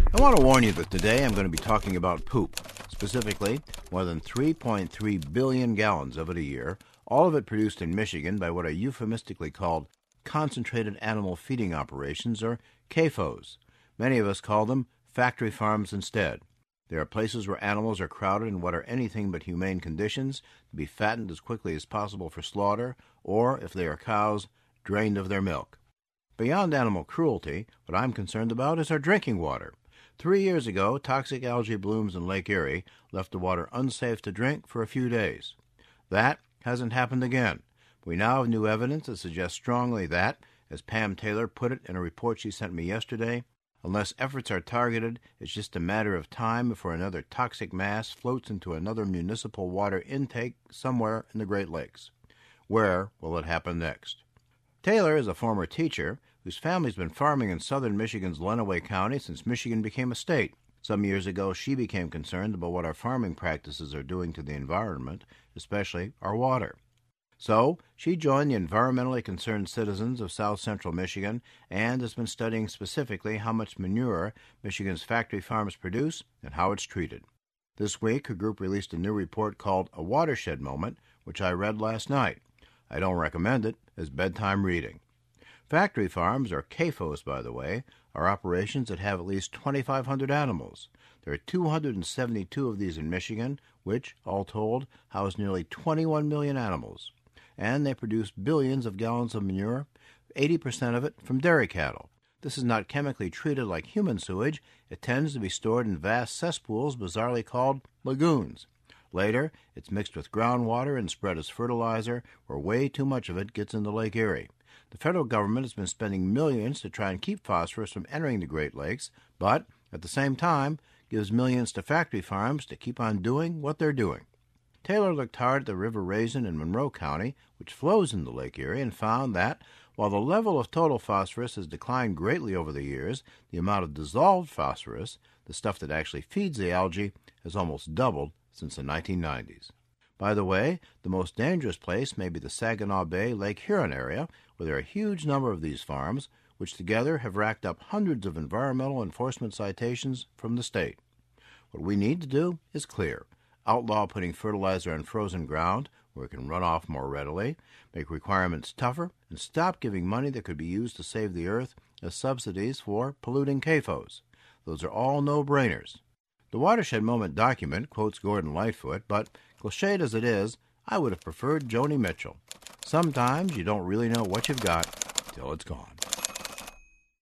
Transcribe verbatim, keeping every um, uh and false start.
I want to warn you that today I'm going to be talking about poop. Specifically, more than three point three billion gallons of it a year, all of it produced in Michigan by what are euphemistically called concentrated animal feeding operations, or C A F Os. Many of us call them factory farms instead. They are places where animals are crowded in what are anything but humane conditions to be fattened as quickly as possible for slaughter, or, if they are cows, drained of their milk. Beyond animal cruelty, what I'm concerned about is our drinking water. Three years ago, toxic algae blooms in Lake Erie left the water unsafe to drink for a few days. That hasn't happened again. We now have new evidence that suggests strongly that, as Pam Taylor put it in a report she sent me yesterday, unless efforts are targeted, it's just a matter of time before another toxic mass floats into another municipal water intake somewhere in the Great Lakes. Where will it happen next? Taylor is a former teacher whose family's been farming in southern Michigan's Lenawee County since Michigan became a state. Some years ago, she became concerned about what our farming practices are doing to the environment, especially our water. So, she joined the environmentally concerned citizens of south central Michigan and has been studying specifically how much manure Michigan's factory farms produce and how it's treated. This week, her group released a new report called A Watershed Moment, which I read last night. I don't recommend it as bedtime reading. Factory farms, or C A F Os, by the way, are operations that have at least twenty-five hundred animals. There are two hundred seventy-two of these in Michigan, which, all told, house nearly twenty-one million animals. And they produce billions of gallons of manure, eighty percent of it from dairy cattle. This is not chemically treated like human sewage. It tends to be stored in vast cesspools bizarrely called lagoons. Later, it's mixed with groundwater and spread as fertilizer, where way too much of it gets into Lake Erie. The federal government has been spending millions to try and keep phosphorus from entering the Great Lakes, but, at the same time, gives millions to factory farms to keep on doing what they're doing. Taylor looked hard at the River Raisin in Monroe County, which flows into Lake Erie, and found that, while the level of total phosphorus has declined greatly over the years, the amount of dissolved phosphorus, the stuff that actually feeds the algae, has almost doubled since the nineteen nineties. By the way, the most dangerous place may be the Saginaw Bay Lake Huron area, where there are a huge number of these farms, which together have racked up hundreds of environmental enforcement citations from the state. What we need to do is clear. Outlaw putting fertilizer on frozen ground, where it can run off more readily, make requirements tougher, and stop giving money that could be used to save the earth as subsidies for polluting C A F Os. Those are all no-brainers. The Watershed Moment document quotes Gordon Lightfoot, but, cliched as it is, I would have preferred Joni Mitchell. Sometimes you don't really know what you've got till it's gone.